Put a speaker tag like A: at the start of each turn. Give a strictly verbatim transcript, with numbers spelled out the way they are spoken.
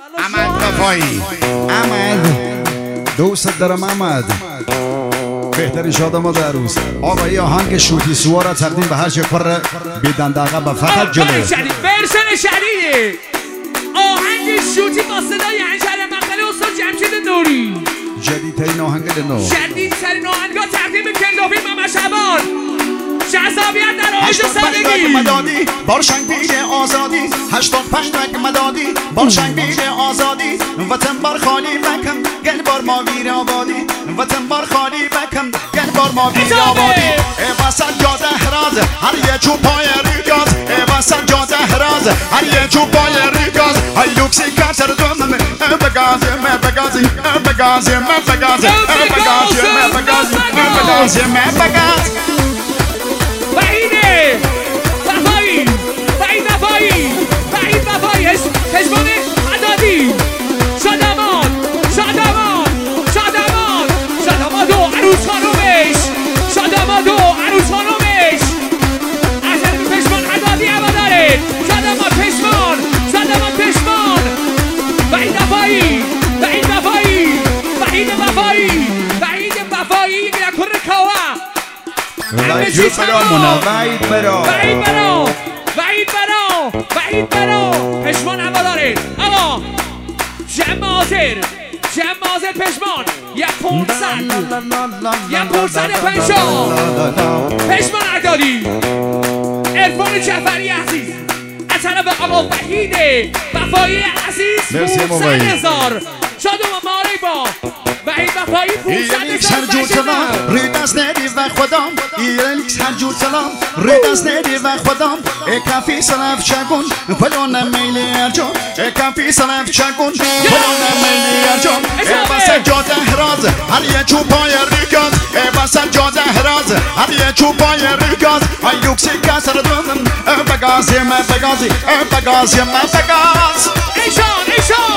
A: احمد وفایی. احمد دوست دارم احمد، بهترین شادم در روز. آقا یه آهنگ شوتی سوارا تقدیم به هر چه پر بیدن دقیقه به فقط جلو
B: برسن شدیده آهنگ شوتی با صدای انشر مقاله استاد جمشید نوری.
A: جدیدترین آهنگ نو،
B: جدیدترین آهنگا تقدیم کندوفی ماما شبان. جذابیت در آهنگ
A: هشتاد پنج
B: سالگی
A: مدادی بارشنگ بیل آزادی، هشتاد پنج مدادی بارشنگ بیل آزادی. وطن بار خالی بکم گل بار ما ویر آبادی، وطن بار خالی بکم گل بار ما ویر آبادی. ای واسه جاده هراز هر یه چوب پای ریگاز، ای واسه جاده هراز هر یه چوب پای ریگاز. های لوکسی کاتر دومم بگازی من بگازی بگازی من بگازی بگازی من بگازی بگازی من بگازی.
B: وحیده وفایی وحید وفایی وحید وفایی پشمان عدادی. شادمان شادمان شادمان شادمان دو عروس خانومش، شادمان دو عروس خانومش از این پشمان عدادی اما داره. شادمان پشمان شادمان پشمان وحید وفایی وحید وفایی وحید وفایی وحید وفایی میرکن رکاوه.
A: وحید برامونه وحید برا
B: وحید برا وحید برا وحید برا پشمان اما داره. اما جمازر جمازر پشمان یک پونصد یک پونصد پنجاه پشمان عدادی. عرفان جعفری عزیز از طرف آقا وحید وفایی عزیز پونصد هزار. شادو و ماری با وحید وفایی پونصد هزار
A: سلام ری دست ندی و خودم ایرلیکس هر جور سلام ری دست ندی و خودم. ای کافی سلام چگون پلون میلی ارجون، ای کافی سلام چگون پلون میلی ارجون. ای واسه جاده هراز هر یه چوب پای ریگاز، ای واسه جاده هراز هر یه چوب پای ریگاز. های لوکسی کاسر دومم بگازی من بگازی بگازی من بگاز.
B: ایشان ایشان